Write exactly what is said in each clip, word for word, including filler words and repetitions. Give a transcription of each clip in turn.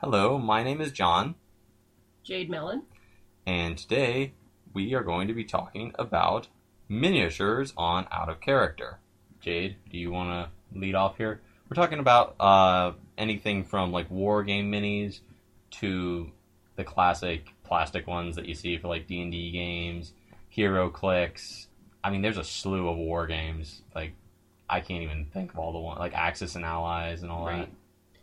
Hello, my name is John, Jade Mellon. and today we are going to be talking about miniatures on Out of Character. Jade, do you want to lead off here? We're talking about uh, anything from like war game minis to the classic plastic ones that you see for like D and D games, Hero Clicks. I mean, there's a slew of war games. Like, I can't even think of all the ones, like Axis and Allies and all Right.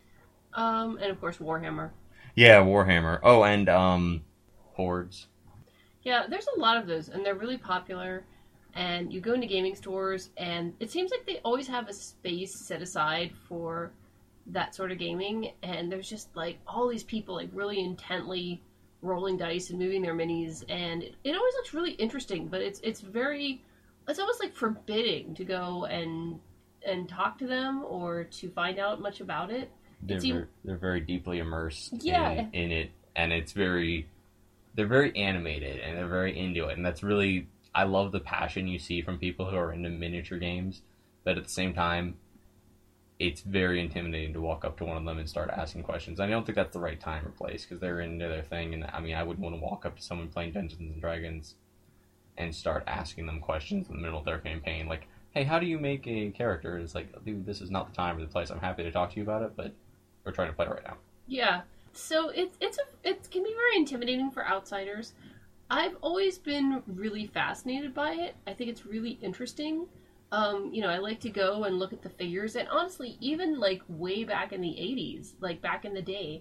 Um, and of course Warhammer. that. Yeah, Warhammer. Oh, and um, Hordes. Yeah, there's a lot of those, and they're really popular. And you go into gaming stores, and it seems like they always have a space set aside for that sort of gaming. And there's just like all these people like really intently rolling dice and moving their minis, and it, it always looks really interesting. But it's it's very, it's almost like forbidding to go and and talk to them or to find out much about it. They're It's even- ver- they're very deeply immersed Yeah. in, in it, and it's very they're very animated and they're very into it, and that's really I love the passion you see from people who are into miniature games, but at the same time, it's very intimidating to walk up to one of them and start asking questions. I don't think that's the right time or place because they're into their thing, and I mean I wouldn't want to walk up to someone playing Dungeons and Dragons and start asking them questions in the middle of their campaign, like, "Hey, how do you make a character?" It's like, dude, this is not the time or the place. I'm happy to talk to you about it, but we're trying to play right now. Yeah. So it's it's a it can be very intimidating for outsiders. I've always been really fascinated by it. I think it's really interesting. Um, you know, I like to go and look at the figures, and honestly, even like way back in the eighties, like back in the day,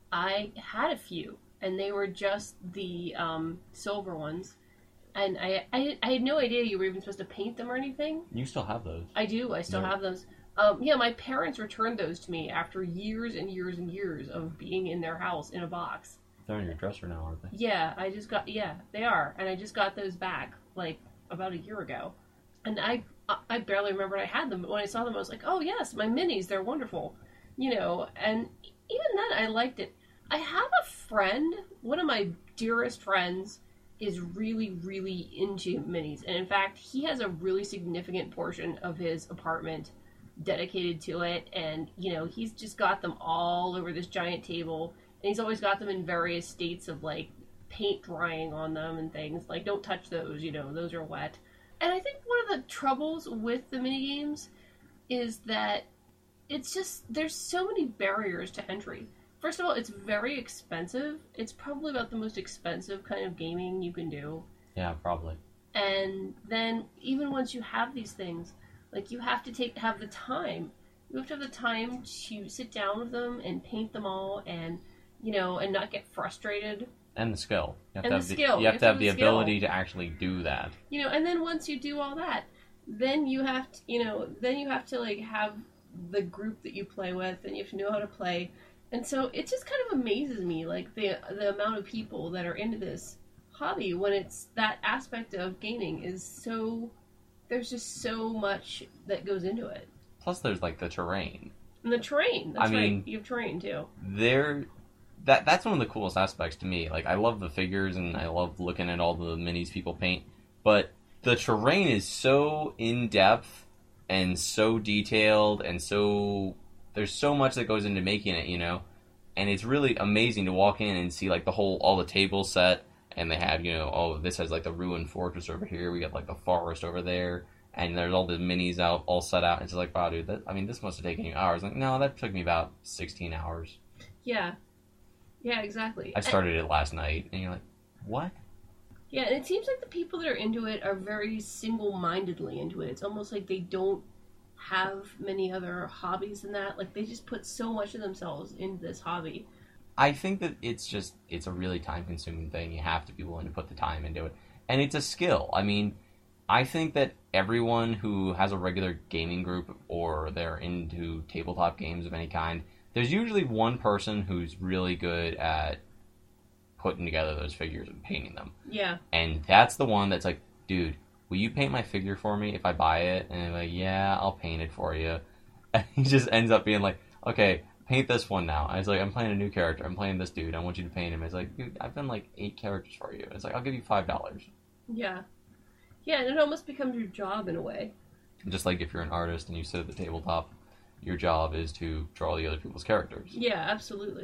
I had a few, and they were just the um, silver ones, and I, I I had no idea you were even supposed to paint them or anything. You still have those. I do. I still Yeah. have those. Um, yeah, my parents returned those to me after years and years and years of being in their house in a box. They're in your dresser now, aren't they? Yeah, I just got. Yeah, they are, and I just got those back like about a year ago, and I I barely remembered I had them. But when I saw them, I was like, oh yes, my minis, they're wonderful, you know. And even then, I liked it. I have a friend, one of my dearest friends, is really really into minis, and in fact, he has a really significant portion of his apartment dedicated to it, and you know he's just got them all over this giant table, and he's always got them in various states of like paint drying on them and things like, don't touch those, you know, those are wet. And I think one of the troubles with the mini games is that it's just there's so many barriers to entry. First of all, it's very expensive. It's probably about the most expensive kind of gaming you can do. Yeah, probably. And then even once you have these things, like you have to take have the time. You have to have the time to sit down with them and paint them all, and you know, and not get frustrated. And the skill. You have And to the have skill. You have to have the ability to actually do that. You know, and then once you do all that, then you have to, you know, then you have to like have the group that you play with, and you have to know how to play. And so it just kind of amazes me, like the the amount of people that are into this hobby when it's that aspect of gaming is so. There's just so much that goes into it. Plus, there's like the terrain. And the terrain. That's I mean- right. You have terrain too. There, that that's one of the coolest aspects to me. Like, I love the figures and I love looking at all the minis people paint, but the terrain is so in depth and so detailed, and so there's so much that goes into making it, you know. And it's really amazing to walk in and see like the whole all the tables set. And they have, you know, oh, this has like the ruined fortress over here. We got like the forest over there, and there's all the minis out, all set out. And it's like, wow, dude, that, I mean, this must have taken you hours. Like, no, that took me about sixteen hours. Yeah. Yeah, exactly. I started it last night, and you're like, what? Yeah, and it seems like the people that are into it are very single-mindedly into it. It's almost like they don't have many other hobbies than that. Like, they just put so much of themselves into this hobby. I think that it's just, it's a really time-consuming thing. You have to be willing to put the time into it. And it's a skill. I mean, I think that everyone who has a regular gaming group or they're into tabletop games of any kind, there's usually one person who's really good at putting together those figures and painting them. Yeah. And that's the one that's like, dude, will you paint my figure for me if I buy it? And they're like, yeah, I'll paint it for you. And he just ends up being like, okay, paint this one now. I was like, I'm playing a new character. I'm playing this dude. I want you to paint him. It's like, dude, I've done like eight characters for you. It's like, I'll give you five dollars. Yeah. Yeah, and it almost becomes your job in a way. Just like if you're an artist and you sit at the tabletop, your job is to draw the other people's characters. Yeah, absolutely.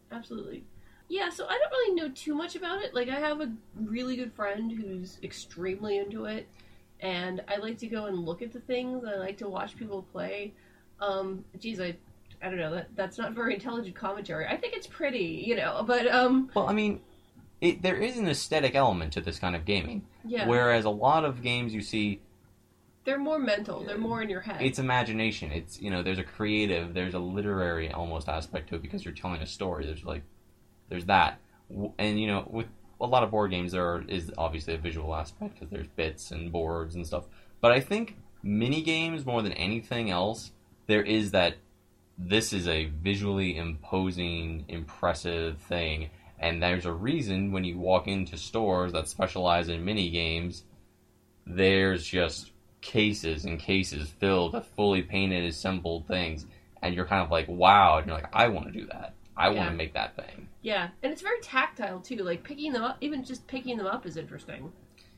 Absolutely. Yeah, so I don't really know too much about it. Like, I have a really good friend who's extremely into it, and I like to go and look at the things. I like to watch people play. Um, geez, I, I don't know. That that's not very intelligent commentary. I think it's pretty, you know. But um, Well, I mean, it, there is an aesthetic element to this kind of gaming. yeah, Whereas a lot of games you see, they're more mental. They're more in your head. it's imagination. It's, you know, there's a creative, there's a literary almost aspect to it because you're telling a story. There's like, there's that. W- And, you know, with a lot of board games, there is obviously a visual aspect because there's bits and boards and stuff. But I think mini games, more than anything else, there is that this is a visually imposing, impressive thing. And there's a reason when you walk into stores that specialize in mini games, there's just cases and cases filled with fully painted, assembled things. And you're kind of like, wow. And you're like, I want to do that. I Yeah. want to make that thing. Yeah, and it's very tactile too. Like picking them up, even just picking them up is interesting.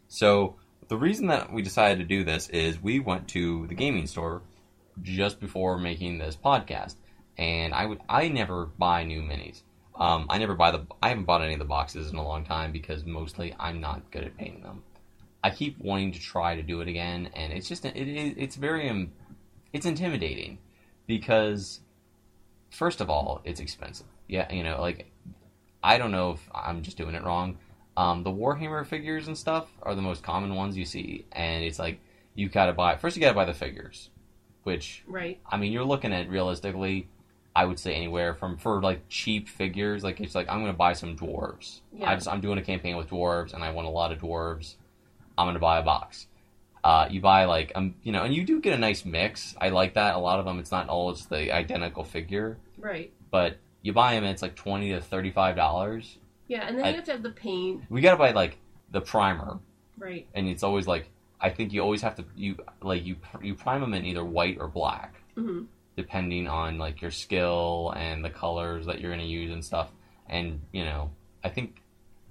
So the reason that we decided to do this is we went to the gaming store just before making this podcast, and I would I never buy new minis. Um, I never buy the I haven't bought any of the boxes in a long time because mostly I'm not good at painting them. I keep wanting to try to do it again, and it's just it, it it's very um, it's intimidating because first of all it's expensive. Yeah, you know, like I don't know if I'm just doing it wrong. Um, the Warhammer figures and stuff are the most common ones you see, and it's like you gotta buy first. You gotta buy the figures, which Right. I mean, you're looking at realistically, I would say anywhere from for like cheap figures. Like it's like I'm gonna buy some dwarves. Yeah. I just I'm doing a campaign with dwarves, and I want a lot of dwarves. I'm gonna buy a box. Uh, you buy like um, you know, and you do get a nice mix. I like that. A lot of them, it's not always the identical figure, Right. but you buy them, and it's like twenty to thirty-five dollars. Yeah, and then I- you have to have the paint. We gotta buy like the primer, Right. and it's always like I think you always have to you like you you prime them in either white or black, hmm depending on like your skill and the colors that you're gonna use and stuff. And you know, I think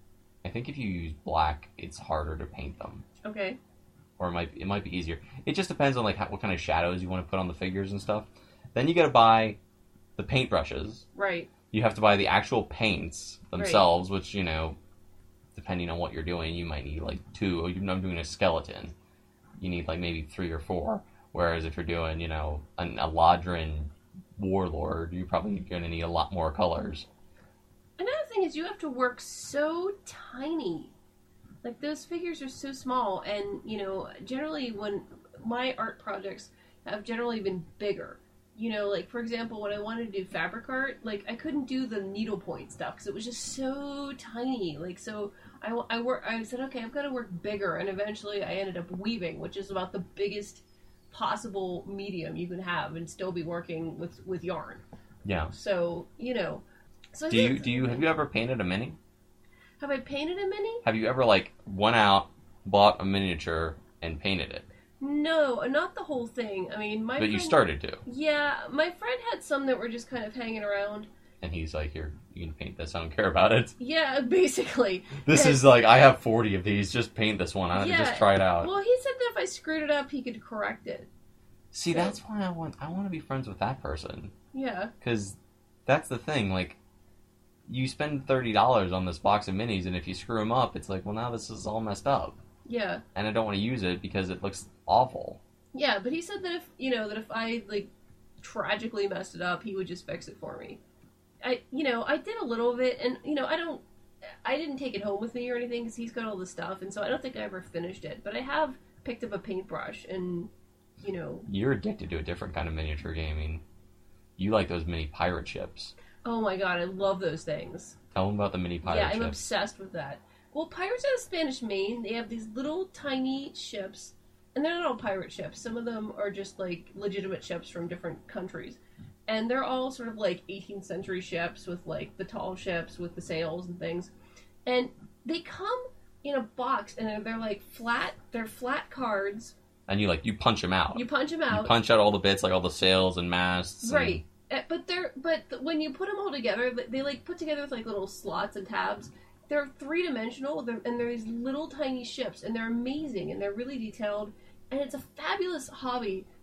I think if you use black, it's harder to paint them, Okay. or it might it might be easier. It just depends on like how, what kind of shadows you want to put on the figures and stuff. Then you gotta buy the paintbrushes. Right. You have to buy the actual paints themselves, which, you know, depending on what you're doing, you might need like two. Or I'm doing a skeleton, you need like maybe three or four. Whereas if you're doing, you know, an Eladrin warlord, you're probably going to need a lot more colors. Another thing is you have to work so tiny. Like those figures are so small, and you know, generally when my art projects have generally been bigger. You know, like for example, when I wanted to do fabric art, like I couldn't do the needlepoint stuff because it was just so tiny. Like so, I I work. I said, okay, I've got to work bigger, and eventually I ended up weaving, which is about the biggest possible medium you can have and still be working with with yarn. Yeah. So you know, so Do yeah, you do you have you ever painted a mini? have I painted a mini? Have you ever like went out, bought a miniature, and painted it? No, not the whole thing. I mean, my But you friend- started to, Yeah, my friend had some that were just kind of hanging around. and he's like, "Here, you can paint this. I don't care about it." Yeah, basically. This And- is like I have forty of these. Just paint this one. I Yeah. just try it out. Well, he said that if I screwed it up, he could correct it. See, So- that's why I want I want to be friends with that person, Yeah, because that's the thing. Like, you spend thirty dollars on this box of minis, and if you screw them up, it's like, well, now this is all messed up, yeah, and I don't want to use it because it looks awful. yeah. But he said that if you know that if I like tragically messed it up, he would just fix it for me. I, you know, I did a little of it, and you know, I don't, I didn't take it home with me or anything because he's got all the stuff, and so I don't think I ever finished it. But I have picked up a paintbrush, and you know, You're addicted to a different kind of miniature gaming. You like those mini pirate ships. oh my god, I love those things. Tell them about the mini pirate Yeah, I'm ships. obsessed with that. Well, Pirates of the Spanish Main, they have these little tiny ships, and they're not all pirate ships. Some of them are just like legitimate ships from different countries. And they're all sort of like eighteenth century ships with like the tall ships with the sails and things. And they come in a box, and they're, they're like flat, they're flat cards. And you like you punch them out. You punch them You out. punch out all the bits, like all the sails and masts. and- Right. Uh, But they're but when you put them all together, they- they like put together with like little slots and tabs. They're three dimensional, and they're these little tiny ships, and they're amazing, and they're really detailed, and it's a fabulous hobby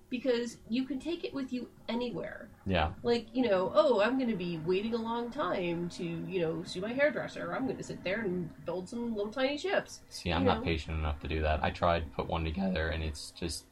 because you can take it with you anywhere. Yeah. Like, you know, oh, I'm going to be waiting a long time to, you know, see my hairdresser. I'm going to sit there and build some little tiny ships. See, I'm you not know? patient enough to do that. I tried to put one together, and it's just...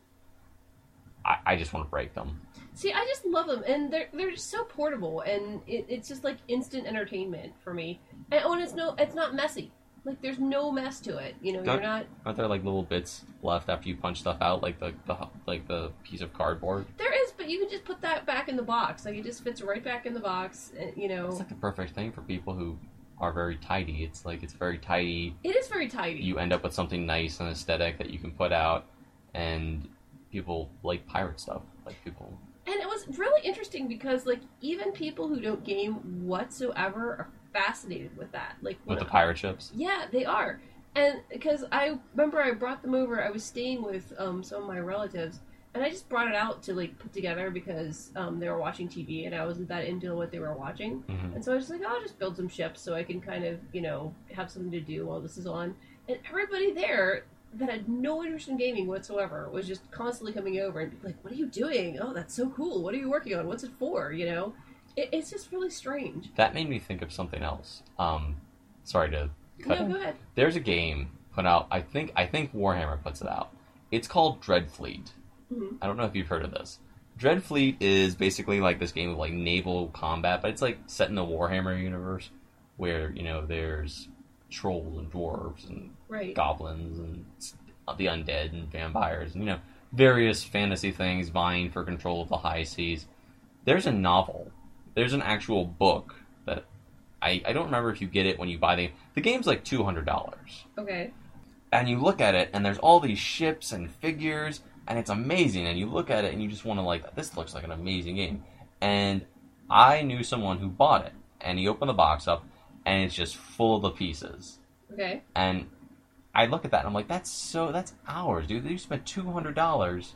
I, I just want to break them. See, I just love them, and they're they're just so portable, and it, it's just like instant entertainment for me. And oh, and it's no, it's not messy. Like there's no mess to it. You know, Don't- you're not. Aren't there like little bits left after you punch stuff out, like the, the like the piece of cardboard? There is, but you can just put that back in the box. Like it just fits right back in the box. And, you know, It's like the perfect thing for people who are very tidy. It's like it's very tidy. it is very tidy. You end up with something nice and aesthetic that you can put out, and people like pirate stuff. Like people. And it was really interesting because, like, even people who don't game whatsoever are fascinated with that. Like, With the when- pirate ships? Yeah, they are. And because I remember I brought them over, I was staying with um, some of my relatives, and I just brought it out to, like, put together because um, they were watching T V, and I wasn't that into what they were watching. hmm And so I was just like, oh, I'll just build some ships so I can kind of, you know, have something to do while this is on. And everybody there that had no interest in gaming whatsoever was just constantly coming over and be like, what are you doing? Oh, that's so cool. What are you working on? What's it for? You know? It, it's just really strange. That made me think of something else. Um, sorry to cut No, in. go ahead. There's a game put out. I think I think Warhammer puts it out. It's called Dreadfleet. Mhm. I don't know if you've heard of this. Dreadfleet is basically like this game of like naval combat, but it's like set in the Warhammer universe, where you know there's trolls and dwarves and Right. goblins and the undead and vampires and you know various fantasy things vying for control of the high seas. There's a novel. There's an actual book that I I don't remember if you get it when you buy the the game's like two hundred dollars. Okay. And you look at it, and there's all these ships and figures, and it's amazing. And you look at it, and you just want to like, this looks like an amazing game. And I knew someone who bought it, and he opened the box up, and it's just full of the pieces. Okay. And I look at that, and I'm like, that's so, that's ours, dude. You spent two hundred dollars,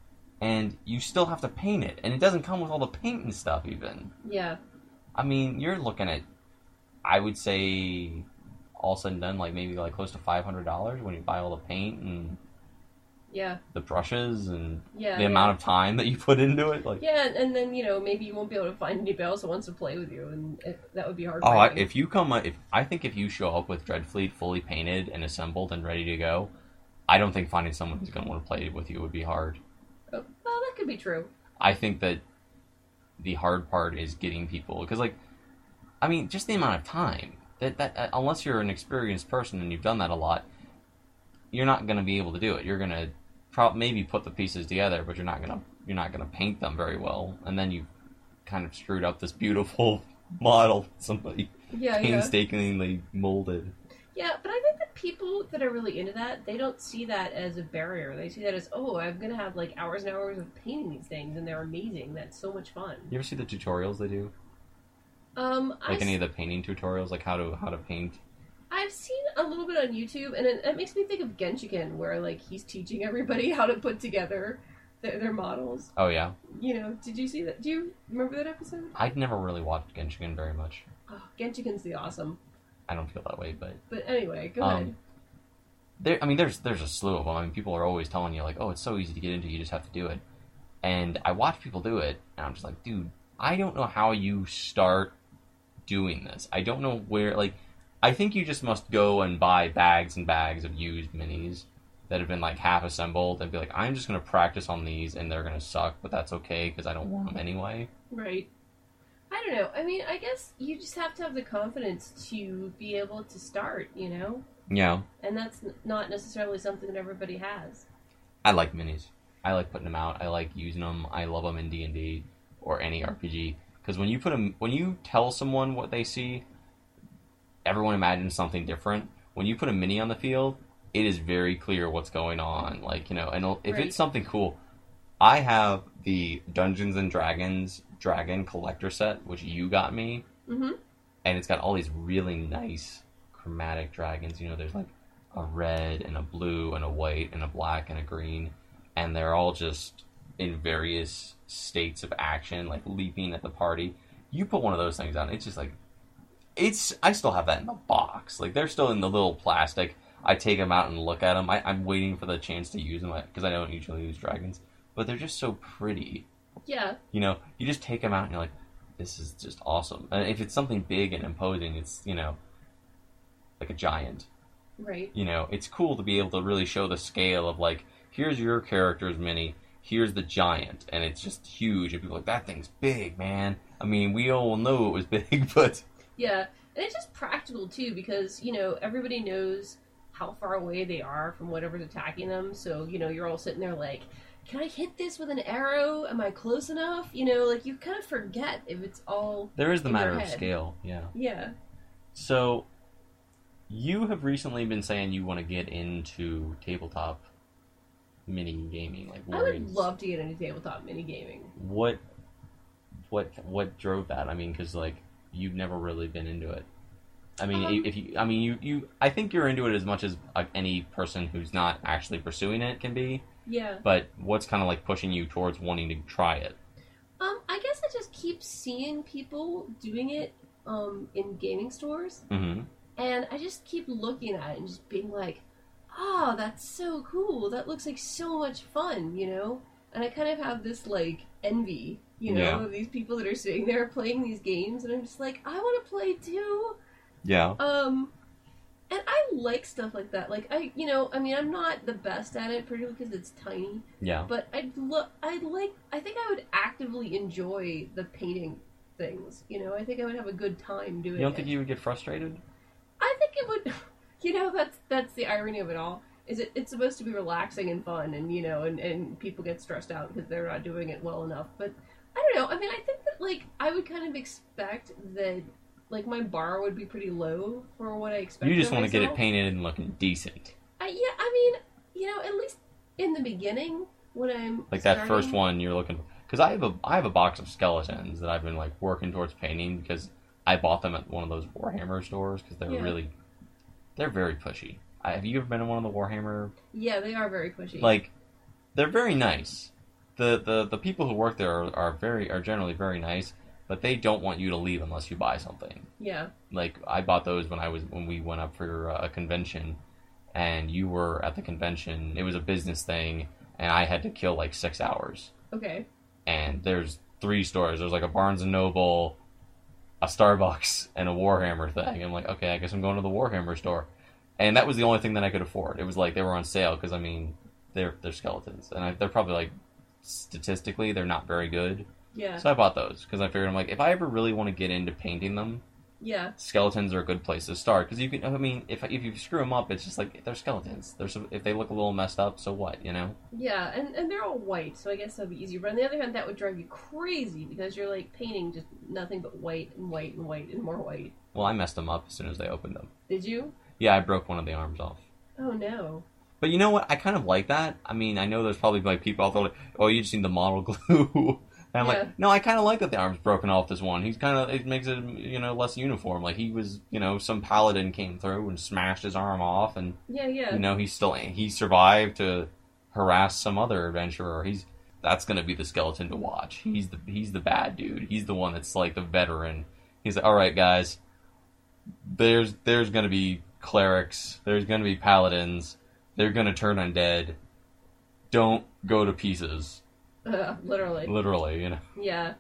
and you still have to paint it. And it doesn't come with all the paint and stuff, even. Yeah. I mean, you're looking at, I would say, all said and done, like maybe like close to five hundred dollars when you buy all the paint and Yeah. the brushes and Yeah. the yeah. amount of time that you put into it. Like, Yeah, and then, you know, maybe you won't be able to find anybody else who wants to play with you, and it, that would be hard. oh, I, if you come, if I think if you show up with Dreadfleet fully painted and assembled and ready to go, I don't think finding someone who's going to want to play with you would be hard. Oh, well, that could be true. I think that the hard part is getting people, because like, I mean, just the amount of time that that uh, unless you're an experienced person and you've done that a lot, you're not going to be able to do it. You're going to probably maybe put the pieces together, but you're not going to you're not going to paint them very well, and then you kind of screwed up this beautiful model somebody Yeah, yeah. painstakingly molded. Yeah, but I think that people that are really into that, they don't see that as a barrier. They see that as, oh, I'm going to have like hours and hours of painting these things, and they're amazing. That's so much fun. You ever see the tutorials they do? Um, Like I, any of the painting tutorials, like how to how to paint. I've seen a little bit on YouTube, and it, it makes me think of Genshiken, where like he's teaching everybody how to put together their, their models. Oh yeah, You know, did you see that? Do you remember that episode? I'd never really watched Genshin very much. Oh, Genshiken's the awesome. I don't feel that way, but But anyway, go Um, ahead. there. I mean, there's there's a slew of them. I mean, people are always telling you like, oh, it's so easy to get into. You just have to do it. And I watch people do it, and I'm just like, dude, I don't know how you start doing this. I don't know where. Like, I think you just must go and buy bags and bags of used minis that have been like half assembled, and be like, I'm just gonna practice on these, and they're gonna suck, but that's okay because I don't want them anyway. Right. I don't know. I mean, I guess you just have to have the confidence to be able to start, you know? Yeah, And that's n- not necessarily something that everybody has. I like minis. I like putting them out. I like using them. I love them in D and D or any R P G. Because when you put them, when you tell someone what they see, everyone imagines something different. When you put a mini on the field, it is very clear what's going on. Like, you know, and if Right. it's something cool, I have the Dungeons and Dragons Dragon Collector set, which you got me, Mm-hmm. and it's got all these really nice chromatic dragons. You know, there's like a red and a blue and a white and a black and a green, and they're all just in various states of action, like leaping at the party. You put one of those things on, it's just like, it's, I still have that in the box. Like, they're still in the little plastic. I take them out and look at them. I, I'm waiting for the chance to use them, because I don't usually use dragons. but they're just so pretty. Yeah. You know, you just take them out and you're like, this is just awesome. And if it's something big and imposing, it's, you know, like a giant. Right. You know, it's cool to be able to really show the scale of, like, here's your character's mini, here's the giant, and it's just huge, and people are like, that thing's big, man. I mean, we all know it was big, but... Yeah, and it's just practical, too, because, you know, everybody knows how far away they are from whatever's attacking them, so, you know, you're all sitting there like, can I hit this with an arrow? Am I close enough? You know, like, you kind of forget if it's all There is the in matter your of head. scale, yeah. Yeah. So, you have recently been saying you want to get into tabletop mini gaming, like I Warriors. would love to get into tabletop mini gaming. What, what, what drove that? I mean, because like you've never really been into it. I mean, Um, if you, I mean, you, you, I think you're into it as much as like, any person who's not actually pursuing it can be. Yeah. But what's kind of like pushing you towards wanting to try it? Um, I guess I just keep seeing people doing it um, in gaming stores, Mm-hmm. and I just keep looking at it and just being like, oh, that's so cool. That looks like so much fun, you know? And I kind of have this, like, envy, you know, Yeah. of these people that are sitting there playing these games, and I'm just like, I want to play too. Yeah. Um, and I like stuff like that. Like, I, you know, I mean, I'm not the best at it, particularly because it's tiny. Yeah. But I'd look, I'd like, I think I would actively enjoy the painting things. You know, I think I would have a good time doing it. You don't think you would get frustrated? I think it would. You know, that's that's the irony of it all. Is it? It's supposed to be relaxing and fun, and you know, and and people get stressed out because they're not doing it well enough. But I don't know. I mean, I think that like I would kind of expect that like my bar would be pretty low for what I expect. You just of want to get it myself. painted and looking decent. I, yeah, I mean, you know, at least in the beginning when I'm Like that starting- first one, you're looking because I have a I have a box of skeletons that I've been like working towards painting because I bought them at one of those Warhammer stores because they're Yeah. really they're very pushy. I, have you ever been in one of the Warhammer? Yeah, they are very pushy. Like, they're very nice. The the the people who work there are, are very are generally very nice, but they don't want you to leave unless you buy something. yeah, Like I bought those when I was when we went up for uh, a convention, and you were at the convention. It was a business thing, and I had to kill like six hours. okay, And there's three stores. There's like a Barnes and Noble, a Starbucks, and a Warhammer thing. I'm like, okay, I guess I'm going to the Warhammer store. And that was the only thing that I could afford. It was like they were on sale because I mean, they're they're skeletons, and I, they're probably like statistically they're not very good. yeah, So I bought those because I figured I'm like, if I ever really want to get into painting them, yeah, skeletons are a good place to start because you can. I mean, if if you screw them up, it's just like they're skeletons. They're so, if they look a little messed up, so what, you know? yeah, and and they're all white, so I guess that'd be easier. But on the other hand, that would drive you crazy because you're like painting just nothing but white and white and white and more white. Well, I messed them up as soon as they opened them. Did you? Yeah, I broke one of the arms off. Oh no. But you know what? I kind of like that. I mean, I know there's probably like people out there like, oh, you just need the model glue. And I'm Yeah. like, no, I kind of like that the arm's broken off this one. He's kind of, it makes it, you know, less uniform. Like he was, you know, some paladin came through and smashed his arm off, and Yeah, yeah, you know, he's still, he survived to harass some other adventurer. He's, that's gonna be the skeleton to watch. He's the, he's the bad dude. He's the one that's like the veteran. He's like, all right, guys, there's, there's gonna be clerics. There's gonna be paladins. They're gonna turn undead. Don't go to pieces. uh, literally. Literally, you know. Yeah.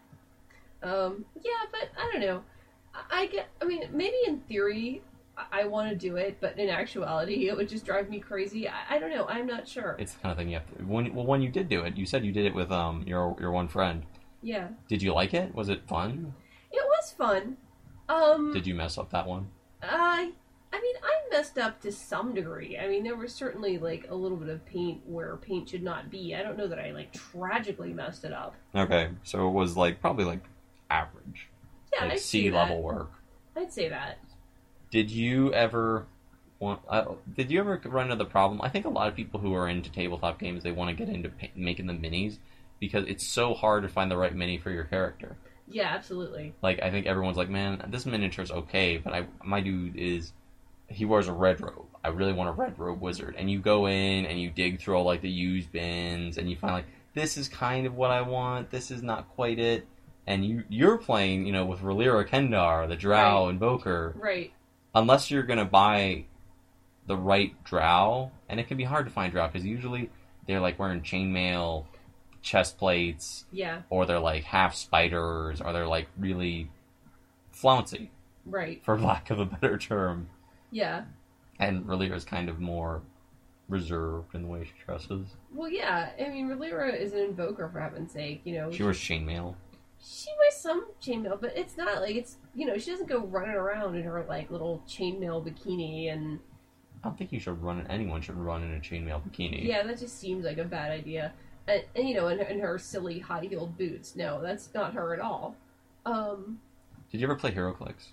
Um, yeah, but I don't know. I, I get. I mean, maybe in theory, I, I want to do it, but in actuality, it would just drive me crazy. I, I don't know. I'm not sure. It's the kind of thing you have to. When, well, when you did do it, you said you did it with um your your one friend. Yeah, Did you like it? Was it fun? it was fun. Um, Did you mess up that one? I. I mean, I messed up to some degree. I mean, there was certainly like a little bit of paint where paint should not be. I don't know that I like tragically messed it up. Okay, so it was like probably like average, Yeah, like I'd C say that. level work. I'd say that. Did you ever want? Uh, did you ever run into the problem? I think a lot of people who are into tabletop games they want to get into pa- making the minis because it's so hard to find the right mini for your character. Yeah, absolutely. Like I think everyone's like, man, this miniature's okay, but I my dude is he wears a red robe. I really want a red robe wizard. And you go in and you dig through all like the used bins and you find like this is kind of what I want. This is not quite it. And you you're playing, you know, with Rhaenyra Kendar, the Drow, Right. and Boker. Right. Unless you're gonna buy the right Drow, and it can be hard to find Drow because usually they're like wearing chainmail chest plates, Yeah. or they're like half spiders, or they're like really flouncy, Right. for lack of a better term. Yeah. And Relira's kind of more reserved in the way she dresses. Well, yeah. I mean, Relira is an invoker, for heaven's sake. You know, She wears chainmail. She wears some chainmail, but it's not like it's, you know, she doesn't go running around in her like little chainmail bikini and. I don't think you should run. Anyone should run in a chainmail bikini. Yeah, that just seems like a bad idea. And, and you know, in, in her silly high heeled boots. No, that's not her at all. Um, Did you ever play HeroClix?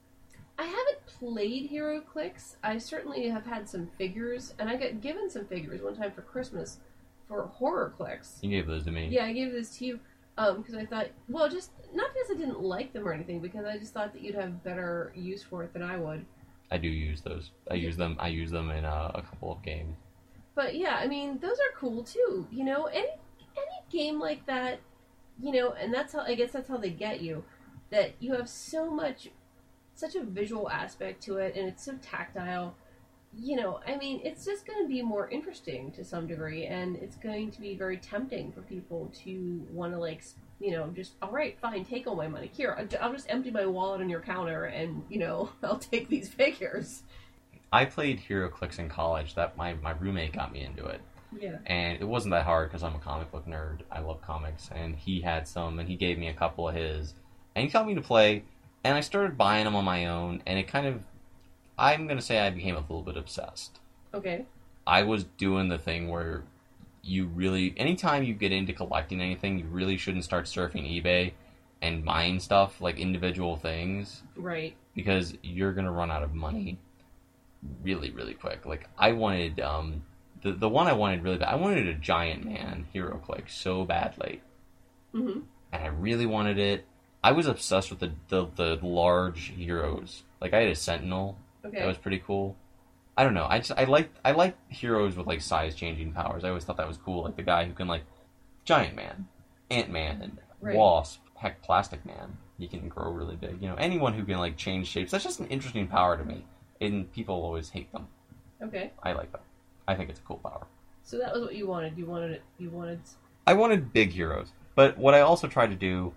I haven't played HeroClix. I certainly have had some figures, and I got given some figures one time for Christmas for HorrorClix. You gave those to me. Yeah, I gave this to you because um, I thought, well, just not because I didn't like them or anything, because I just thought that you'd have better use for it than I would. I do use those. I use them. I use them in uh, a couple of games. But yeah, I mean, those are cool too. You know, any any game like that, you know, and that's how I guess that's how they get you. That you have so much, such a visual aspect to it, and it's so tactile. You know, I mean, it's just going to be more interesting to some degree, and it's going to be very tempting for people to want to, like, you know, just, all right, fine, take all my money. Here, I'll just empty my wallet on your counter, and, you know, I'll take these figures. I played HeroClix in college. That my, my roommate got me into it. Yeah. And it wasn't that hard because I'm a comic book nerd. I love comics. And he had some, and he gave me a couple of his. And he taught me to play, and I started buying them on my own, and it kind of, I'm going to say I became a little bit obsessed. Okay. I was doing the thing where you really, anytime you get into collecting anything, you really shouldn't start surfing eBay and buying stuff, like individual things. Right. Because you're going to run out of money really, really quick. Like, I wanted, um, the, the one I wanted really bad, I wanted a Giant Man HeroClix so badly. Mm-hmm. And I really wanted it. I was obsessed with the, the, the large heroes. Like, I had a Sentinel. Okay. That was pretty cool. I don't know. I just I like I like heroes with like size changing powers. I always thought that was cool. Like the guy who can like Giant Man, Ant Man, Right. Wasp, heck, Plastic Man. He can grow really big. You know, anyone who can like change shapes. That's just an interesting power to me. And people always hate them. Okay. I like them. I think it's a cool power. So that was what you wanted. You wanted it. You wanted. I wanted big heroes, but what I also tried to do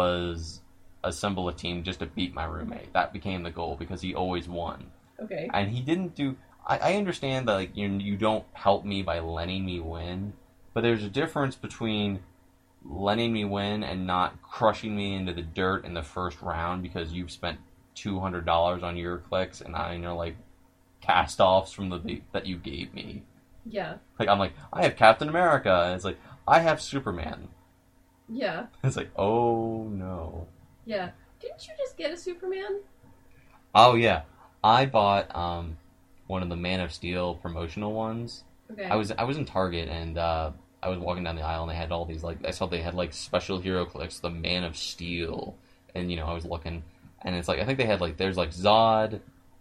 was assemble a team just to beat my roommate. That became the goal because he always won. Okay. And he didn't do. I, I understand that like you you don't help me by letting me win, but there's a difference between letting me win and not crushing me into the dirt in the first round because you've spent two hundred dollars on your clicks and I know like cast offs from the that you gave me. Yeah. Like I'm like I have Captain America and it's like I have Superman. Yeah. It's like oh no. Yeah. Didn't you just get a Superman? Oh yeah, I bought um. one of the Man of Steel promotional ones. Okay. I was I was in Target and uh, I was walking down the aisle and they had all these like I saw they had like special HeroClix, the Man of Steel, and you know I was looking and it's like I think they had like there's like Zod,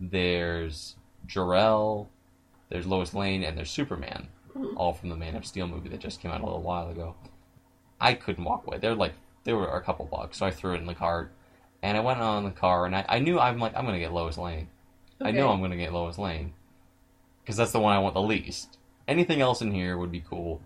there's Jor-El, there's Lois Lane, and there's Superman, Mhm. all from the Man of Steel movie that just came out a little while ago. I couldn't walk away. They're like they were a couple bucks, so I threw it in the cart and I went on the car and I, I knew I'm like I'm gonna get Lois Lane. Okay. I know I'm gonna get Lois Lane. Because that's the one I want the least. Anything else in here would be cool.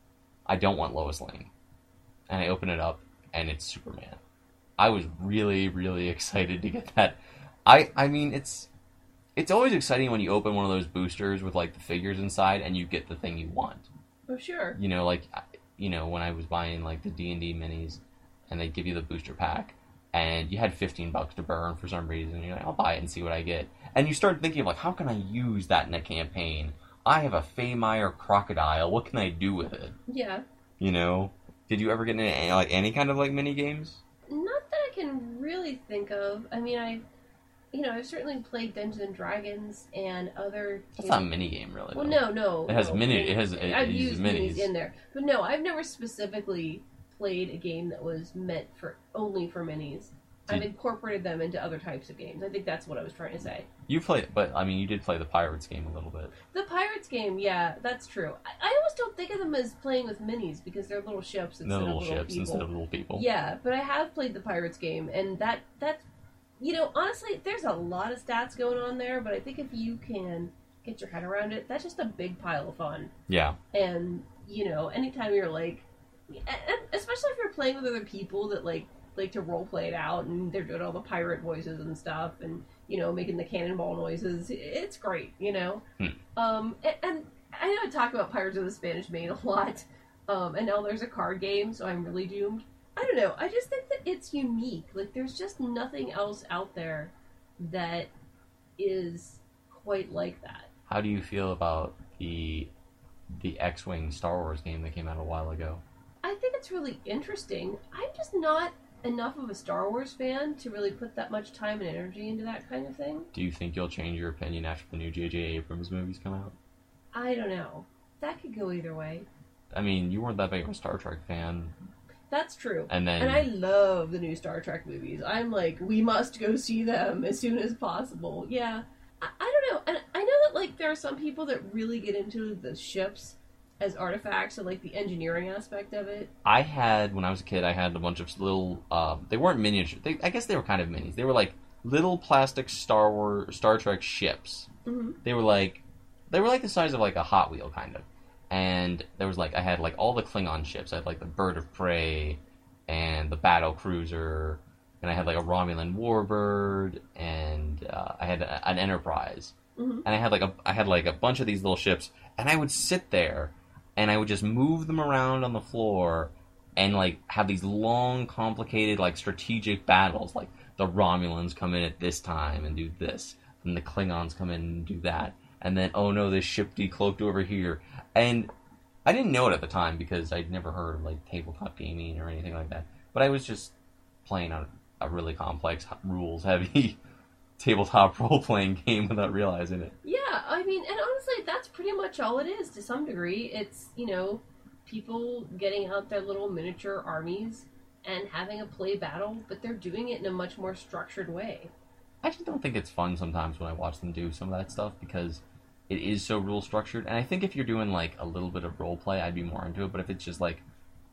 I don't want Lois Lane. And I open it up, and it's Superman. I was really, really excited to get that. I I mean, it's it's always exciting when you open one of those boosters with, like, the figures inside, and you get the thing you want. Oh, sure. You know, like, you know, when I was buying, like, the D and D minis, and they give you the booster pack, and you had fifteen bucks to burn for some reason, and you're like, I'll buy it and see what I get. And you start thinking of, like, how can I use that in a campaign? I have a Faemire crocodile. What can I do with it? Yeah. You know? Did you ever get into any, like, any kind of, like, mini games? Not that I can really think of. I mean, I, you know, I've certainly played Dungeons and Dragons and other. That's not a mini game, really. Well, though. no, no. It has no. mini. It has. It, I've it used uses minis. minis in there, but no, I've never specifically played a game that was meant for only for minis. I've incorporated them into other types of games. I think that's what I was trying to say. You played, but I mean, you did play the Pirates game a little bit. The Pirates game, yeah, that's true. I, I always don't think of them as playing with minis because they're little ships instead No of little little ships people. instead of little people. Yeah, but I have played the Pirates game, and that that's you know honestly, there's a lot of stats going on there, but I think if you can get your head around it, that's just a big pile of fun. Yeah. And you know, anytime you're like, and especially if you're playing with other people that like like to role play it out, and they're doing all the pirate voices and stuff, and you know making the cannonball noises. It's great, you know. Hmm. Um, and, and I know I talk about Pirates of the Spanish Main a lot, um, and now there's a card game, so I'm really doomed. I don't know. I just think that it's unique. Like there's just nothing else out there that is quite like that. How do you feel about the the X-Wing Star Wars game that came out a while ago? I think it's really interesting. I'm just not enough of a Star Wars fan to really put that much time and energy into that kind of thing. Do you think you'll change your opinion after the new J J Abrams movies come out? I don't know. That could go either way. I mean, you weren't that big of a Star Trek fan. That's true. And then, and I love the new Star Trek movies. I'm like, we must go see them as soon as possible. Yeah. I, I don't know. And I know that, like, there are some people that really get into the ships as artifacts and, like, the engineering aspect of it. I had, when I was a kid, I had a bunch of little, uh, they weren't miniature, they, I guess they were kind of minis. They were, like, little plastic Star Wars, Star Trek ships. Mm-hmm. They were, like, they were, like, the size of, like, a Hot Wheel, kind of. And there was, like, I had, like, all the Klingon ships. I had, like, the Bird of Prey and the Battle Cruiser, and I had, like, a Romulan Warbird, and uh, I had a, an Enterprise. Mm-hmm. And I had, like, a, I had, like, a bunch of these little ships, and I would sit there, and I would just move them around on the floor, and, like, have these long, complicated, like, strategic battles, like, the Romulans come in at this time and do this, and the Klingons come in and do that. And then, oh no, this ship decloaked over here. And I didn't know it at the time because I'd never heard of, like, tabletop gaming or anything like that. But I was just playing a, a really complex, rules-heavy tabletop role-playing game without realizing it. Yeah, I mean, and honestly, that's pretty much all it is to some degree. It's, you know, people getting out their little miniature armies and having a play battle, but they're doing it in a much more structured way. I just don't think it's fun sometimes when I watch them do some of that stuff because it is so rule structured. And I think if you're doing like a little bit of role play, I'd be more into it. But if it's just like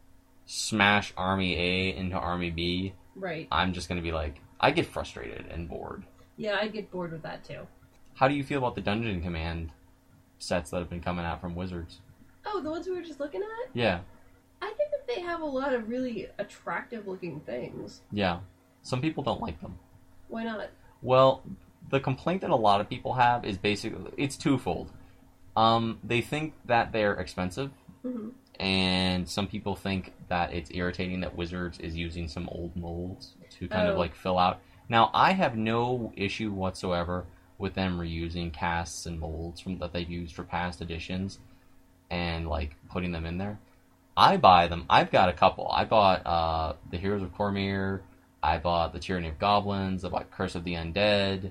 smash Army A into Army B, right, I'm just going to be like, I get frustrated and bored. Yeah, I get bored with that too. How do you feel about the Dungeon Command sets that have been coming out from Wizards? Oh, the ones we were just looking at? Yeah. I think that they have a lot of really attractive looking things. Yeah. Some people don't like them. Why not? Well, the complaint that a lot of people have is basically, it's twofold. Um, they think that they're expensive, mm-hmm. and some people think that it's irritating that Wizards is using some old molds to kind oh. of like fill out. Now, I have no issue whatsoever with them reusing casts and molds from that they've used for past editions and like putting them in there. I buy them. I've got a couple. I bought uh, the Heroes of Cormyr. I bought the Tyranny of Goblins. I bought Curse of the Undead.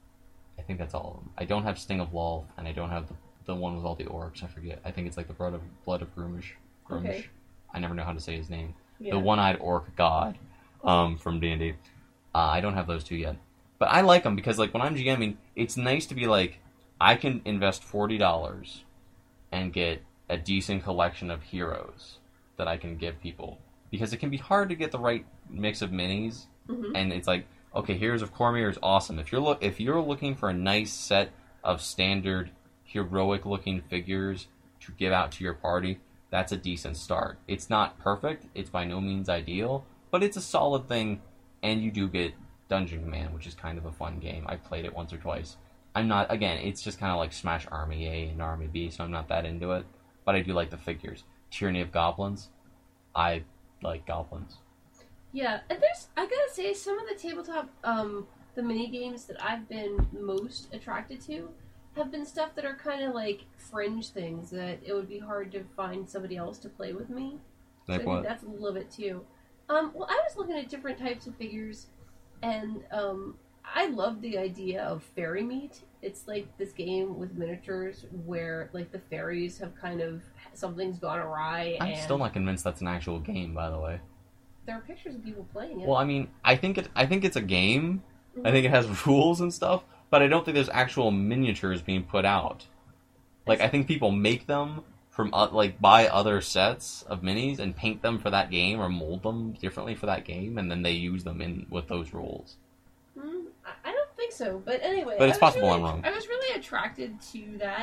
I think that's all of them. I don't have Sting of Lolth, and I don't have the, the one with all the orcs. I forget. I think it's like the Blood of, Blood of Grumish. Grumish. Okay. I never know how to say his name. Yeah. The one-eyed orc god um, from D and D. Uh, I don't have those two yet. But I like them because like when I'm GMing, it's nice to be like, I can invest forty dollars and get a decent collection of heroes that I can give people. Because it can be hard to get the right mix of minis, mm-hmm. and it's like, okay, Heroes of Cormyr is awesome. If you're lo- if you're looking for a nice set of standard heroic-looking figures to give out to your party, that's a decent start. It's not perfect, it's by no means ideal, but it's a solid thing, and you do get Dungeon Command, which is kind of a fun game. I've played it once or twice. I'm not, again, it's just kind of like Smash Army A and Army B, so I'm not that into it, but I do like the figures. Tyranny of Goblins, I like goblins. Yeah, and there's, I gotta say, some of the tabletop, um, the mini games that I've been most attracted to have been stuff that are kind of like fringe things that it would be hard to find somebody else to play with me. Like so what? I think that's a little bit too. Um, well, I was looking at different types of figures, and um, I love the idea of Fairy Meat. It's like this game with miniatures where like the fairies have kind of something's gone awry. I'm and still not convinced that's an actual game, by the way. there are pictures of people playing it. Well, I mean, I think it. I think it's a game. Mm-hmm. I think it has rules and stuff, but I don't think there's actual miniatures being put out. Like, I think people make them from uh, like buy other sets of minis and paint them for that game or mold them differently for that game, and then they use them in with those rules. Mm, I don't think so, but anyway. But it's I was possible really, I'm wrong. I was really attracted to that,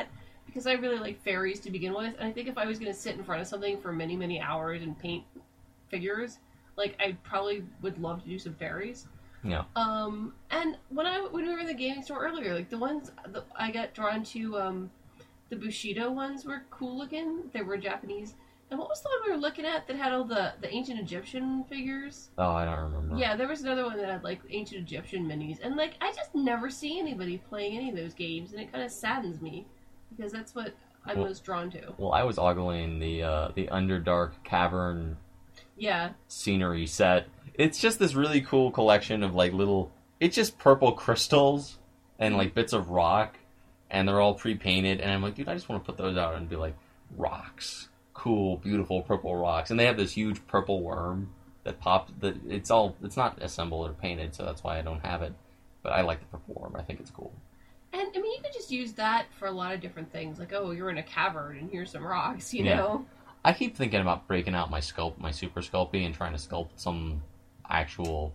because I really like fairies to begin with, and I think if I was going to sit in front of something for many, many hours and paint figures, like I probably would love to do some fairies. Yeah. Um, and when I when we were in the gaming store earlier, like the ones that I got drawn to, um, the Bushido ones were cool looking. They were Japanese. And what was the one we were looking at that had all the, the ancient Egyptian figures? Oh, I don't remember. Yeah, there was another one that had like ancient Egyptian minis, and like I just never see anybody playing any of those games, and it kind of saddens me because that's what I'm well, most drawn to. Well, I was ogling the uh, the Underdark Cavern. Yeah. Scenery set. It's just this really cool collection of like little. It's just purple crystals and like bits of rock, and they're all pre-painted. And I'm like, dude, I just want to put those out and be like, rocks. Cool, beautiful purple rocks, and they have this huge purple worm that pops. That it's all it's not assembled or painted, so that's why I don't have it. But I like the purple worm. I think it's cool. And I mean, you could just use that for a lot of different things. Like, oh, you're in a cavern, and here's some rocks. You Yeah. know. I keep thinking about breaking out my sculpt, my Super Sculpey, and trying to sculpt some actual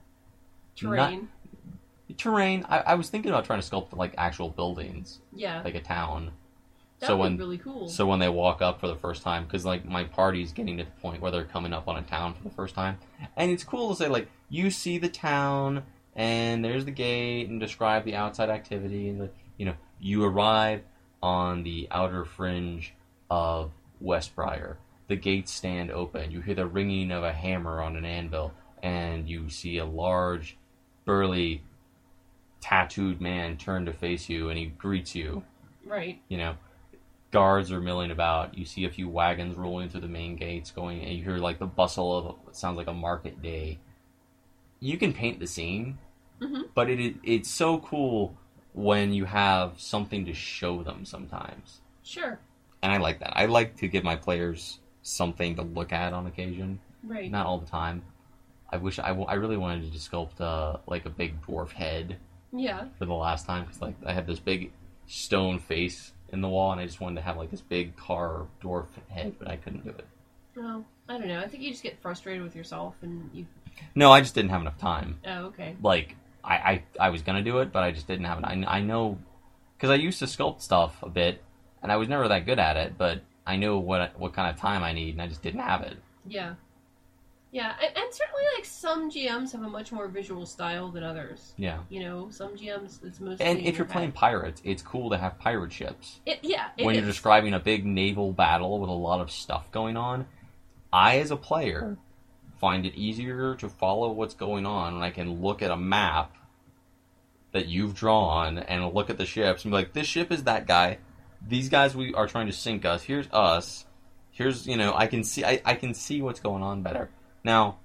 Terrain. Not, terrain. I, I was thinking about trying to sculpt like actual buildings, Yeah. like a town. That so would when be really cool. so when they walk up for the first time, because like my party's getting to the point where they're coming up on a town for the first time, and it's cool to say like you see the town and there's the gate and describe the outside activity and like you know you arrive on the outer fringe of Westbriar. The gates stand open. You hear the ringing of a hammer on an anvil, and you see a large, burly, tattooed man turn to face you, and he greets you. Right. You know. Guards are milling about. You see a few wagons rolling through the main gates going, and you hear like the bustle of what sounds like a market day. You can paint the scene, Mm-hmm. but it it's so cool when you have something to show them sometimes. Sure. And I like that. I like to give my players something to look at on occasion. Right. Not all the time. I wish I, I really wanted to sculpt uh, like a big dwarf head Yeah. for the last time because like I had this big stone face in the wall, and I just wanted to have like this big car dwarf head, but I couldn't do it. Well, I don't know. I think you just get frustrated with yourself, and you. No, I just didn't have enough time. Oh, okay. Like I, I, I was gonna do it, but I just didn't have it. I, I know because I used to sculpt stuff a bit, and I was never that good at it. But I know what what kind of time I need, and I just didn't have it. Yeah. Yeah, and, and certainly, like, some G Ms have a much more visual style than others. Yeah. You know, some G Ms, it's mostly... And in if your you're playing head. pirates, it's cool to have pirate ships. It, yeah, it when is. you're describing a big naval battle with a lot of stuff going on, I, as a player, find it easier to follow what's going on when I can look at a map that you've drawn and look at the ships and be like, this ship is that guy. These guys we are trying to sink us. Here's us. Here's, you know, I can see I, I can see what's going on better. Now,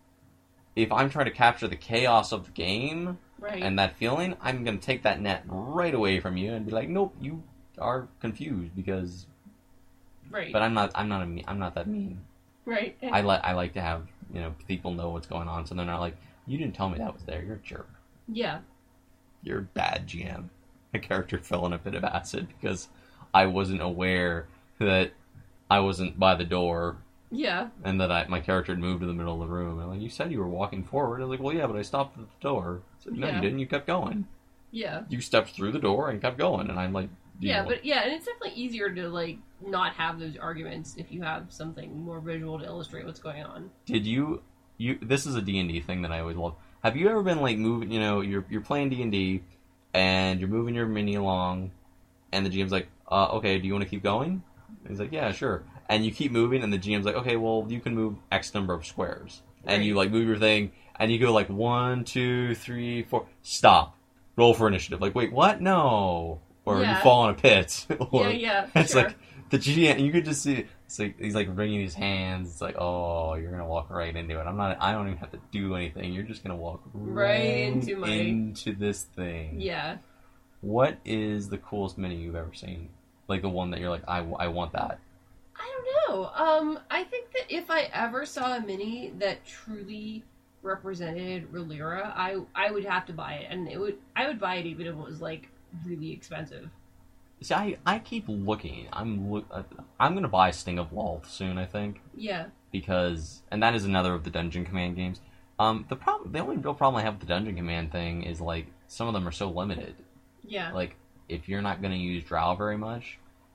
if I'm trying to capture the chaos of the game Right. and that feeling, I'm going to take that net right away from you and be like, nope, you are confused because... Right. But I'm not. I'm not. A mean, I'm not that mean. Right. I like. I like to have you know people know what's going on, so they're not like, you didn't tell me that was there. You're a jerk. Yeah. You're a bad G M. My character fell in a bit of acid because I wasn't aware that I wasn't by the door Yeah. and that I, my character had moved to the middle of the room. And like, you said you were walking forward. I was like, well, yeah, but I stopped at the door. I said, no, Yeah. you didn't. You kept going. Yeah. You stepped through the door and kept going. And I'm like, do you Yeah, want- but yeah, and it's definitely easier to like not have those arguments if you have something more visual to illustrate what's going on. Did you you this is a D and D thing that I always love. Have you ever been like moving, you know, you're you're playing D and D and you're moving your mini along and the G M's like, uh, okay, do you want to keep going? And he's like, yeah, sure. And you keep moving and the G M's like, okay, well, you can move X number of squares. And Right. you like move your thing and you go like one, two, three, four, stop. Roll for initiative. Like, wait, what? No. Or Yeah. you fall in a pit. or Yeah, yeah, it's sure. like the G M, you could just see it's like he's like wringing his hands. It's like, oh, you're gonna walk right into it. I'm not. I don't even have to do anything. You're just gonna walk right, Right into my- into this thing. Yeah. What is the coolest mini you've ever seen? Like the one that you're like, I, I want that. I don't know. Um, I think that if I ever saw a mini that truly represented Relira, I I would have to buy it, and it would I would buy it even if it was like really expensive. See, I, I keep looking. I'm look. I'm gonna buy Sting of Lolth soon. I think Yeah. because and that is another of the Dungeon Command games. Um, the problem, the only real problem I have with the Dungeon Command thing is like some of them are so limited. Yeah. Like if you're not gonna use Drow very much,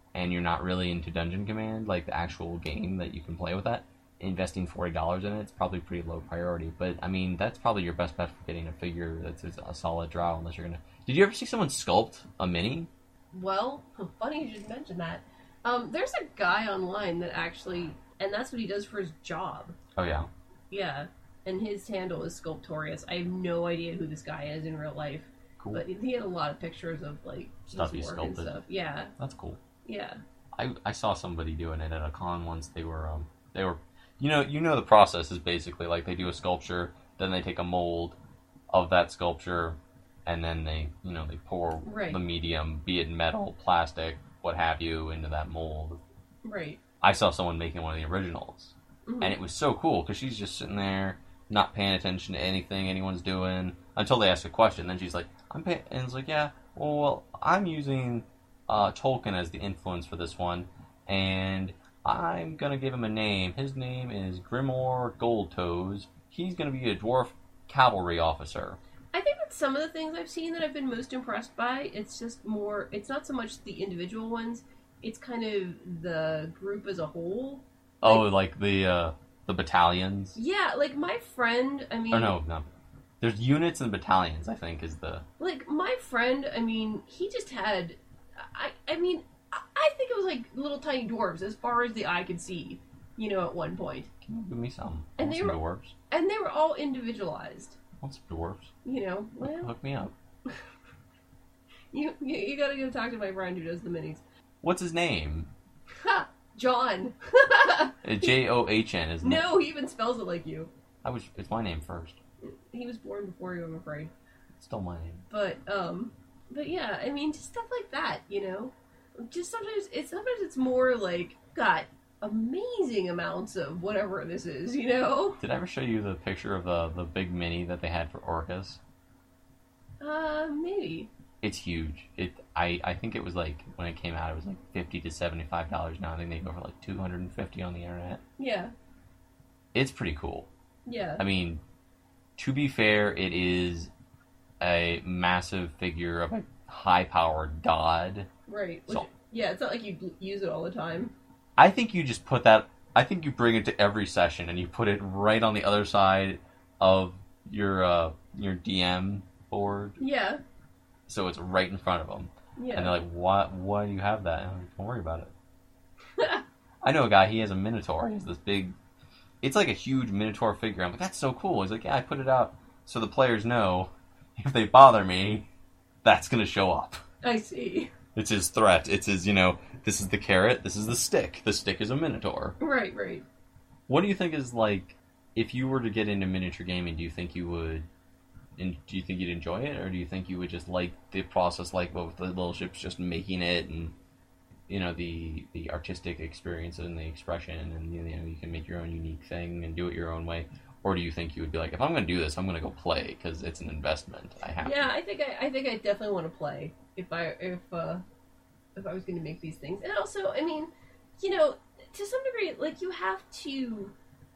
and you're not really into Dungeon Command, like the actual game that you can play with that, investing forty dollars in it, it's probably pretty low priority. But, I mean, that's probably your best bet for getting a figure that's a solid draw, unless you're going to... Did you ever see someone sculpt a mini? Well, funny you should mention that. Um, there's a guy online that actually... And that's what he does for his job. Oh, yeah? Yeah. And his handle is Sculptorius. I have no idea who this guy is in real life. Cool. But he had a lot of pictures of, like, Stuff his he work and sculpted. stuff. Yeah. That's cool. Yeah. I, I saw somebody doing it at a con once. They were, um, they were... You know, you know the process is basically, like, they do a sculpture, then they take a mold of that sculpture, and then they, you know, they pour right. the medium, be it metal, plastic, what have you, into that mold. Right. I saw someone making one of the originals, mm-hmm. and it was so cool, because she's just sitting there, not paying attention to anything anyone's doing, until they ask a question, then she's like, I'm paying, and it's like, yeah, well, well I'm using uh, Tolkien as the influence for this one, and I'm gonna give him a name. His name is Grimoire Goldtoes. He's gonna be a dwarf cavalry officer. I think that some of the things I've seen that I've been most impressed by, it's just more, it's not so much the individual ones, it's kind of the group as a whole. Oh, like, like the uh, the battalions? Yeah, like my friend, I mean... Oh, no, no. There's units and battalions, I think, is the... Like, my friend, I mean, he just had... I, I mean... I think it was like little tiny dwarves as far as the eye could see, you know, at one point. Can you give me some? And Want they some were, dwarves? And they were all individualized. I want some dwarves. You know, well... Hook me up. you, you you gotta go talk to my friend who does the minis. What's his name? Ha! John. J O H N, isn't it? No, he even spells it like you. I was, it's my name first. He was born before you, I'm afraid. It's still my name. But, um... But yeah, I mean, just stuff like that, you know? Just sometimes it's sometimes it's more like got amazing amounts of whatever this is, you know. Did I ever show you the picture of the the big mini that they had for Orcus? Uh, maybe. It's huge. It I, I think it was like when it came out, it was like fifty to seventy five dollars. Now I think they go for like two hundred and fifty on the internet. Yeah. It's pretty cool. Yeah. I mean, to be fair, it is a massive figure of a high powered Dodd. Right. Which, So, yeah, it's not like you use it all the time. I think you just put that... I think you bring it to every session, and you put it right on the other side of your uh, your D M board. Yeah. So it's right in front of them. Yeah. And they're like, why, why do you have that? And I'm like, don't worry about it. I know a guy, he has a Minotaur. He has this big... It's like a huge Minotaur figure. I'm like, that's so cool. He's like, yeah, I put it out so the players know if they bother me, that's going to show up. I see. It's his threat. It's his, you know, this is the carrot, this is the stick. The stick is a Minotaur. Right, right. What do you think is, like, if you were to get into miniature gaming, do you think you would, and do you think you'd enjoy it, or do you think you would just like the process, like with the little ships, just making it, and, you know, the the artistic experience and the expression, and, you know, you can make your own unique thing and do it your own way? Or do you think you would be like, if I'm going to do this, I'm going to go play, because it's an investment. I have Yeah, to. I think I, I think I definitely want to play if I if uh, if I was going to make these things. And also, I mean, you know, to some degree, like you have to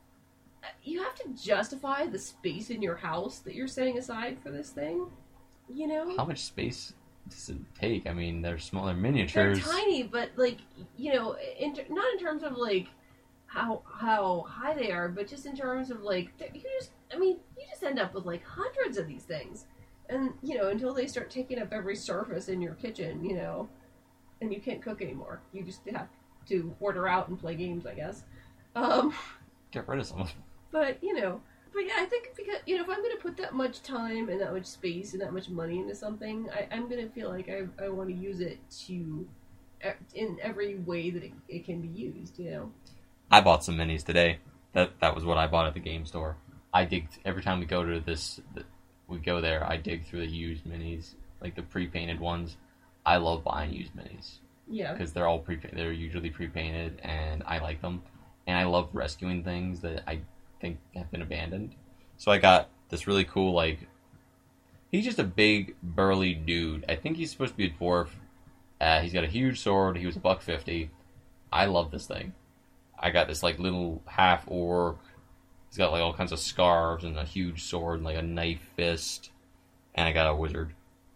you have to justify the space in your house that you're setting aside for this thing. You know, How much space does it take? I mean, they're smaller miniatures. they're tiny, but like you know, in, not in terms of like how how high they are, but just in terms of like you just I mean you just end up with like hundreds of these things, and you know until they start taking up every surface in your kitchen, you know, and you can't cook anymore. You just have to order out and play games, I guess. Um, Get rid of some of them. but you know, but yeah, I think because you know if I'm going to put that much time and that much space and that much money into something, I, I'm going to feel like I I want to use it to in every way that it, it can be used, you know. I bought some minis today. That that was what I bought at the game store. I dig every time we go to this. We go there. I dig through the used minis, like the pre-painted ones. I love buying used minis. Yeah. Because they're all pre. They're usually pre-painted, and I like them. And I love rescuing things that I think have been abandoned. So I got this really cool, like. He's just a big burly dude. I think he's supposed to be a dwarf. Uh, he's got a huge sword. He was a buck fifty. I love this thing. I got this like little half orc. He's got like all kinds of scarves and a huge sword and like a knife fist. And I got a wizard.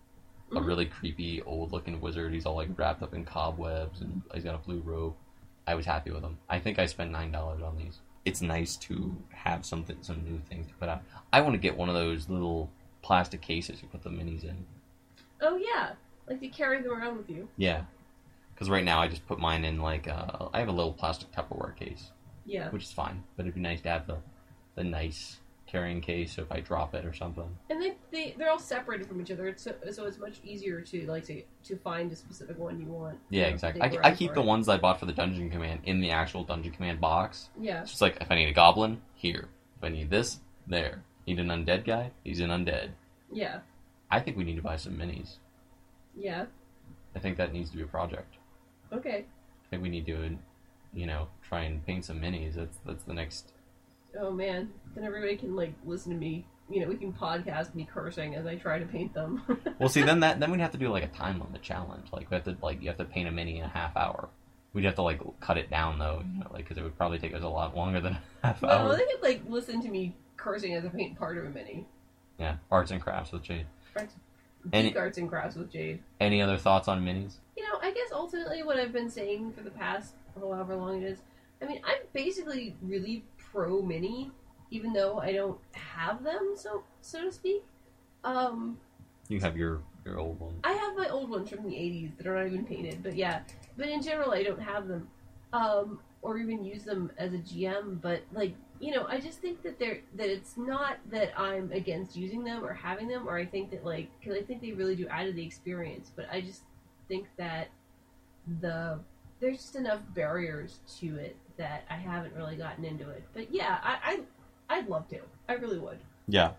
a really creepy, old-looking wizard. He's all like wrapped up in cobwebs, and he's got a blue robe. I was happy with him. I think I spent nine dollars on these. It's nice to have something, some new things to put out. I want to get one of those little plastic cases you put the minis in. Oh yeah, like to carry them around with you. Yeah, because right now I just put mine in like uh, I have a little plastic Tupperware case. Yeah, which is fine, but it'd be nice to have the the nice carrying case so if I drop it or something. And they they they're all separated from each other, so so it's much easier to like to to find a specific one you want. Yeah, you know, exactly. dig I, I around keep for the it. ones I bought for the Dungeon Command in the actual Dungeon Command box. Yeah. It's just like if I need a goblin, here. If I need this, there. Need an undead guy, he's an undead. Yeah. I think we need to buy some minis. Yeah. I think that needs to be a project. Okay. I think we need to, you know, try and paint some minis. That's that's the next. Oh man, then everybody can like listen to me. You know, we can podcast me cursing as I try to paint them. Well, see, then that then we'd have to do like a time limit challenge. Like we have to like you have to paint a mini in a half hour. We'd have to like cut it down though, you know, like because it would probably take us a lot longer than a half Well, hour. they could like listen to me cursing as I paint part of a mini. Yeah, arts and crafts with Jade. Arts, Any- geek arts and crafts with Jade. Any other thoughts on minis? You know, I guess ultimately what I've been saying for the past however long it is, I mean, I'm basically really pro mini, even though I don't have them, so so to speak. Um, You have your your old one. I have my old ones from the eighties that are not even painted, but yeah. But in general, I don't have them, um, or even use them as a G M. But like, you know, I just think that they're that it's not that I'm against using them or having them, or I think that like because I think they really do add to the experience. But I just think that the there's just enough barriers to it that I haven't really gotten into it. But yeah, I, I I'd love to. I really would. Yeah.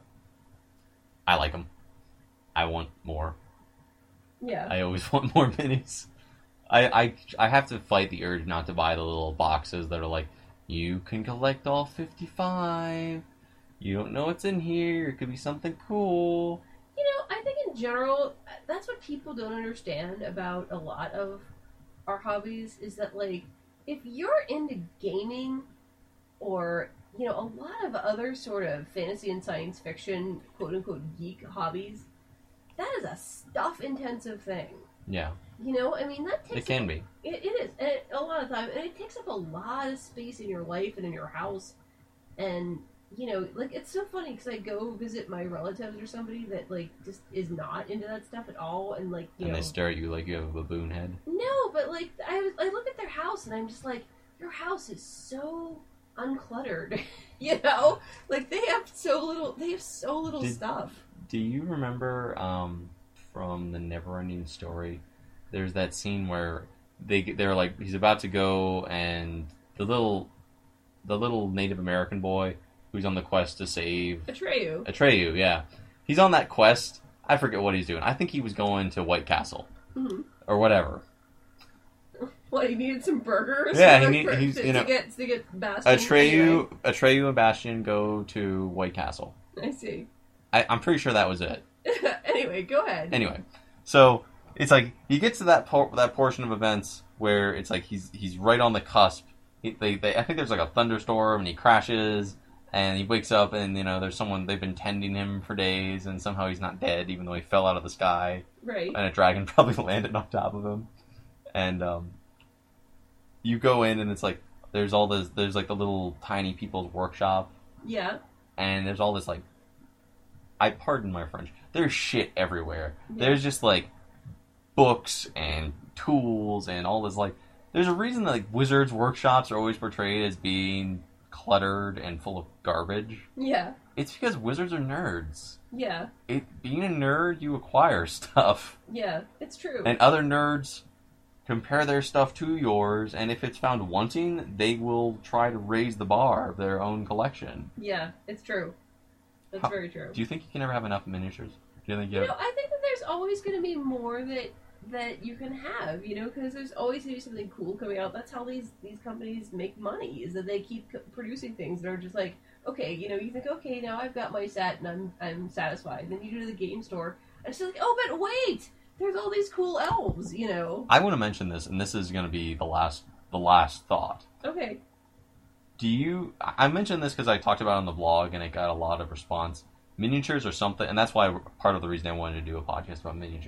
I like them. I want more. Yeah. I always want more minis. I, I, I have to fight the urge not to buy the little boxes that are like, you can collect all fifty-five. You don't know what's in here. It could be something cool. You know, I think in general, that's what people don't understand about a lot of our hobbies is that, like, if you're into gaming or, you know, a lot of other sort of fantasy and science fiction, quote-unquote, geek hobbies, that is a stuff-intensive thing. Yeah. You know, I mean, that takes... It can up, be. It, it is, and it, a lot of time, and it takes up a lot of space in your life and in your house, and... You know, like, it's so funny because I go visit my relatives or somebody that, like, just is not into that stuff at all, and, like, you And know... they stare at you like you have a baboon head. No, but, like, I, was- I look at their house, and I'm just like, your house is so uncluttered, you know? Like, they have so little, they have so little Did- stuff. Do you remember um, from the Neverending Story? There's that scene where they they're like he's about to go, and the little the little Native American boy who's on the quest to save Atreyu. Atreyu. Yeah, he's on that quest. I forget what he's doing. I think he was going to White Castle Mm-hmm. or whatever. What, he needed some burgers? Yeah, he For- need- for- he's, to, you know- to get, to get Bastion. Atreyu, Atreyu and Bastion go to White Castle. Anyway, I see. I, I'm pretty sure that was it. Anyway, go ahead. Anyway, so it's like he gets to that por- that portion of events where it's like he's he's right on the cusp. He, they, they I think there's like a thunderstorm and he crashes and he wakes up and you know there's someone they've been tending him for days and somehow he's not dead even though he fell out of the sky Right. and a dragon probably landed on top of him. And um, you go in and it's like there's all this there's like the little tiny people's workshop Yeah. and there's all this like I pardon my French. There's shit everywhere. Yeah. There's just like books and tools and all this like. There's a reason that like wizards' workshops are always portrayed as being cluttered and full of garbage. Yeah. It's because wizards are nerds. Yeah. It being a nerd, you acquire stuff, Yeah. It's true. and other nerds compare their stuff to yours. And if it's found wanting, they will try to raise the bar of their own collection. Yeah, it's true. That's How- very true. Do you think you can ever have enough miniatures? Do you think you? You Have, know, I think that there's always going to be more that that you can have, you know, because there's always going to be something cool coming out. That's how these these companies make money, is that they keep co- producing things that are just like, okay, you know, you think, okay, now I've got my set and I'm I'm satisfied. Then you go to the game store and it's just like, oh, but wait, there's all these cool elves, you know. I want to mention this, and this is going to be the last the last thought. Okay. Do you? I mentioned this because I talked about it on the blog, and it got a lot of response. Miniatures are something, and that's why part of the reason I wanted to do a podcast about miniatures.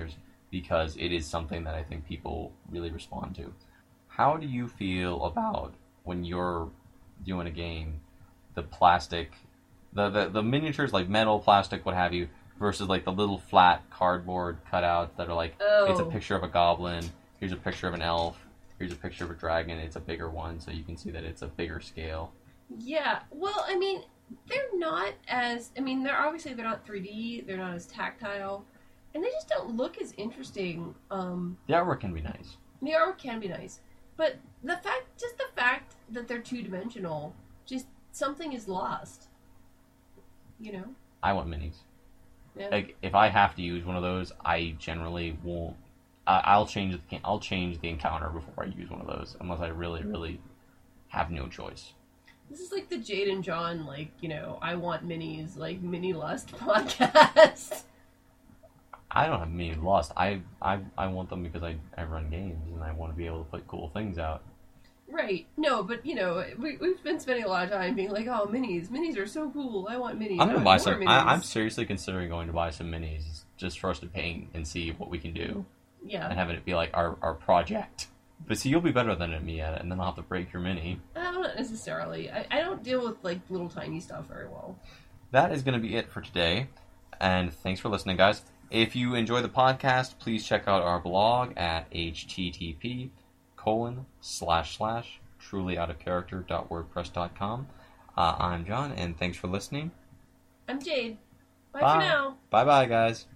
because it is something that I think people really respond to. How do you feel about when you're doing a game, the plastic, the, the, the miniatures, like metal, plastic, what have you, versus like the little flat cardboard cutouts that are like, Oh. it's a picture of a goblin, here's a picture of an elf, here's a picture of a dragon, it's a bigger one, so you can see that it's a bigger scale. Yeah, well, I mean, they're not as, I mean, they're obviously, they're not three D, they're not as tactile, and they just don't look as interesting. Um, The artwork can be nice. the artwork can be nice, but the fact, just the fact that they're two-dimensional, just something is lost. You know? I want minis. Yeah. Like, if I have to use one of those, I generally won't. I I'll change the I'll change the encounter before I use one of those, unless I really, really have no choice. This is like the Jade and John, like, you know, I want minis, like, mini lust podcast. I don't have mini lust. I, I I want them because I, I run games and I want to be able to put cool things out. Right. No, but, you know, we, we've been spending a lot of time being like, oh, minis. Minis are so cool. I want minis. I'm I gonna want buy more some. minis. I, I'm seriously considering going to buy some minis just for us to paint and see what we can do, Yeah. and having it be like our, our project. But see, you'll be better than me at it, and then I'll have to break your mini. Uh, not necessarily. I, I don't deal with, like, little tiny stuff very well. That is going to be it for today, and thanks for listening, guys. If you enjoy the podcast, please check out our blog at http colon slash slash trulyoutofcharacter dot wordpress dot com. Uh, I'm John, and thanks for listening. I'm Jade. Bye, Bye. for now. Bye bye, guys.